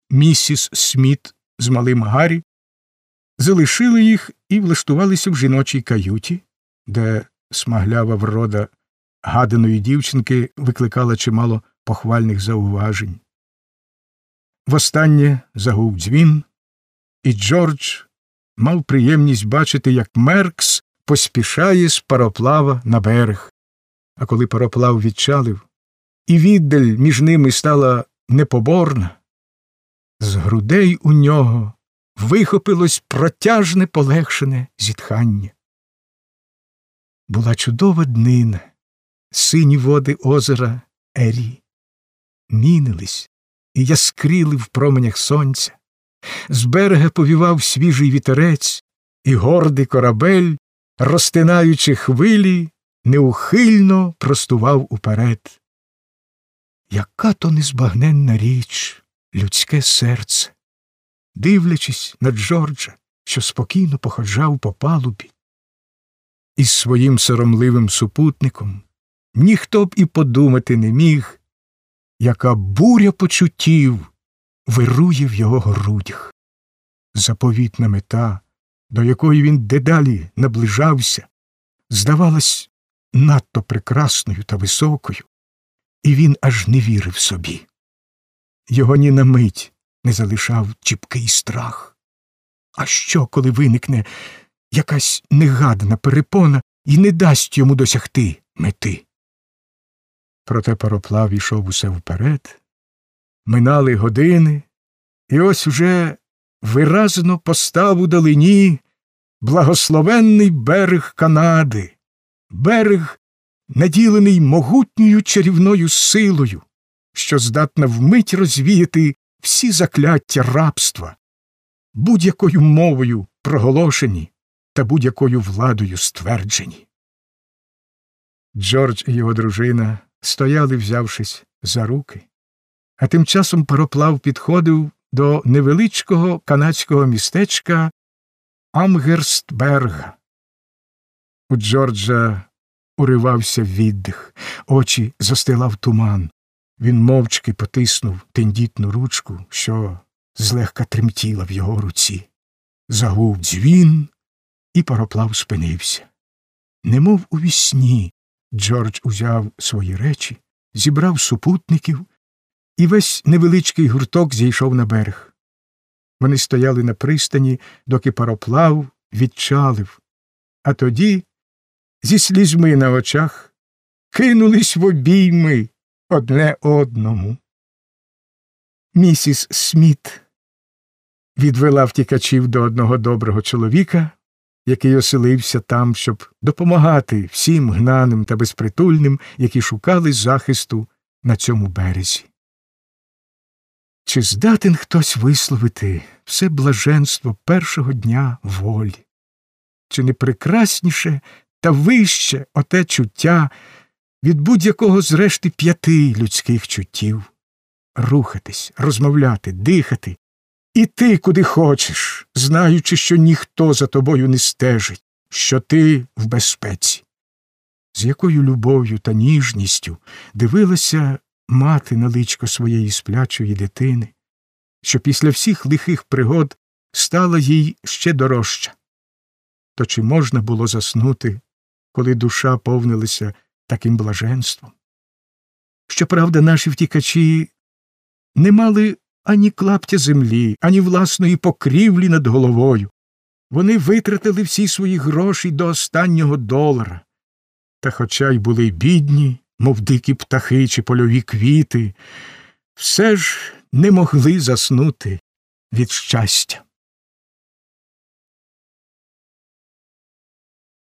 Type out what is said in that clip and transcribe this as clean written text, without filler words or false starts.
місіс Сміт з малим Гаррі залишили їх і влаштувалися в жіночій каюті, де смаглява врода гаданої дівчинки викликала чимало похвальних зауважень. Востаннє загув дзвін, і Джордж мав приємність бачити, як Меркс поспішає з пароплава на берег. А коли пароплав відчалив, і віддаль між ними стала непоборна, з грудей у нього вихопилось протяжне полегшене зітхання. Була чудова днина, сині води озера Ері мінились і яскріли в променях сонця. З берега повівав свіжий вітерець, і гордий корабель, розтинаючи хвилі, неухильно простував уперед. Яка то незбагненна річ людське серце! Дивлячись на Джорджа, що спокійно походжав по палубі, із своїм соромливим супутником, ніхто б і подумати не міг, яка буря почуттів вирує в його грудях. Заповітна мета, до якої він дедалі наближався, здавалась надто прекрасною та високою, і він аж не вірив собі. Його ні на мить не залишав чіпкий страх. А що, коли виникне якась негадана перепона і не дасть йому досягти мети? Проте пароплав ішов усе вперед, минали години, і ось уже виразно постав у далині благословенний берег Канади, берег, наділений могутньою чарівною силою, що здатна вмить розвіяти всі закляття рабства, будь-якою мовою проголошені та будь-якою владою стверджені. Джордж і його дружина стояли, взявшись за руки, а тим часом пароплав підходив до невеличкого канадського містечка Амгерстберга. У Джорджа уривався віддих, очі застилав туман. Він мовчки потиснув тендітну ручку, що злегка тремтіла в його руці. Загув дзвін, і пароплав спинився. Немов у вісні, Джордж узяв свої речі, зібрав супутників, і весь невеличкий гурток зійшов на берег. Вони стояли на пристані, доки пароплав відчалив, а тоді, зі слізьми на очах, кинулись в обійми одне одному. Місіс Сміт відвела втікачів до одного доброго чоловіка, який оселився там, щоб допомагати всім гнаним та безпритульним, які шукали захисту на цьому березі. Чи здатен хтось висловити все блаженство першого дня волі? Чи не прекрасніше та вище оте чуття від будь-якого з решти 5 людських чуттів? Рухатись, розмовляти, дихати, іти куди хочеш, знаючи, що ніхто за тобою не стежить, що ти в безпеці. З якою любов'ю та ніжністю дивилася мати на личко своєї сплячої дитини, що після всіх лихих пригод стала їй ще дорожча. То чи можна було заснути, коли душа повнилася таким блаженством? Щоправда, наші втікачі не мали ані клаптя землі, ані власної покрівлі над головою. Вони витратили всі свої гроші до останнього долара. Та хоча й були бідні, мов дикі птахи чи польові квіти, все ж не могли заснути від щастя.